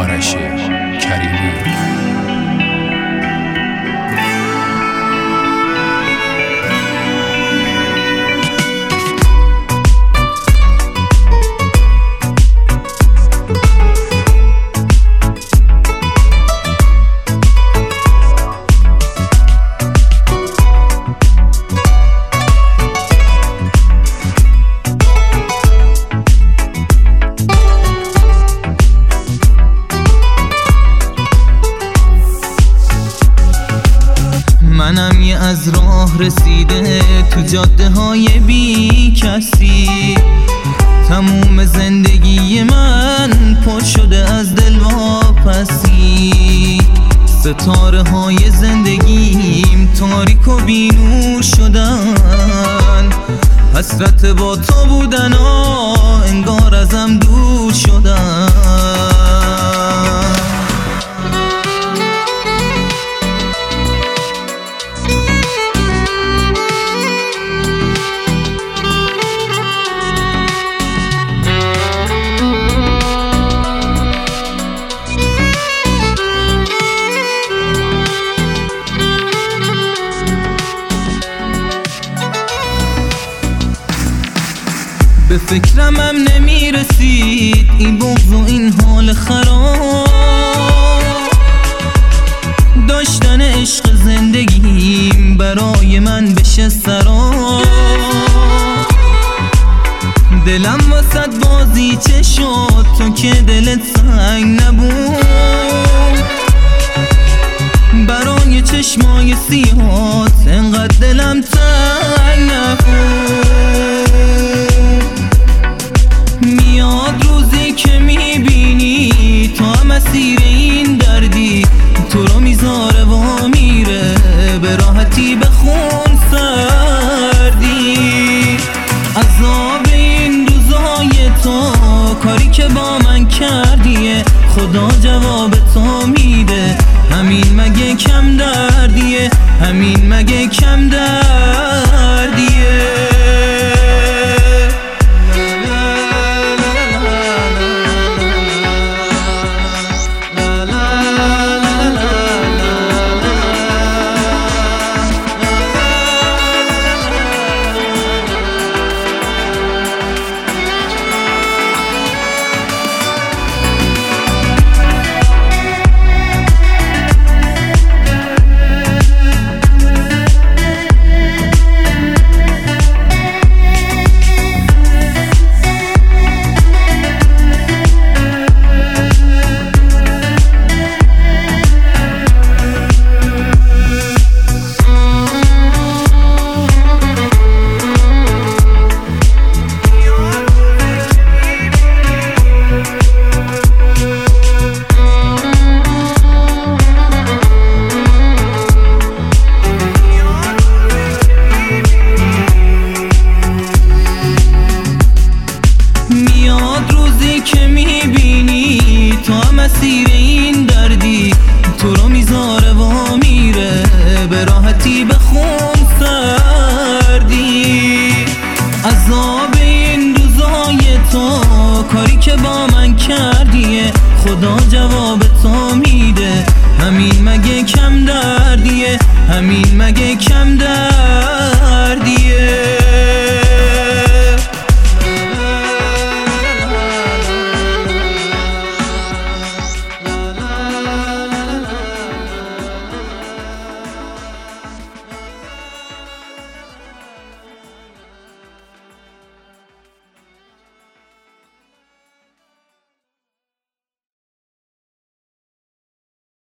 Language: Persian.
آرش کریمی. منم یه از راه رسیده تو جاده های بی کسی، تموم زندگی من پر شده از دلواپسی. ستاره های زندگیم تاریک و بی نور شدن، حسرت با تو بودن انگار ازم دور شدن. به فکرمم نمیرسید این بغض و این حال خراب، داشتن عشق زندگیم برای من بشه سراب. دلم واسد بازی چه شد تو که دلت سنگ نبود، برای چشمای سیاهات انقدر دلم تنگ نبود. میاد روزی که میبینی تو هم اسیر این دردی، تو رو میذاره و میره به راحتی به خون سردی. عذاب این روزای تو کاری که با من کردیه، خدا جواب تو میده. همین مگه کم دردیه، همین مگه کم دردیه. که میبینی تو هم اسیر این دردی، تو رو میذاره و میره به راحتی به خون سردی. عذاب این روزای تو کاری که با من کردیه، خدا جواب تو میده. همین مگه کم دردیه، همین مگه کم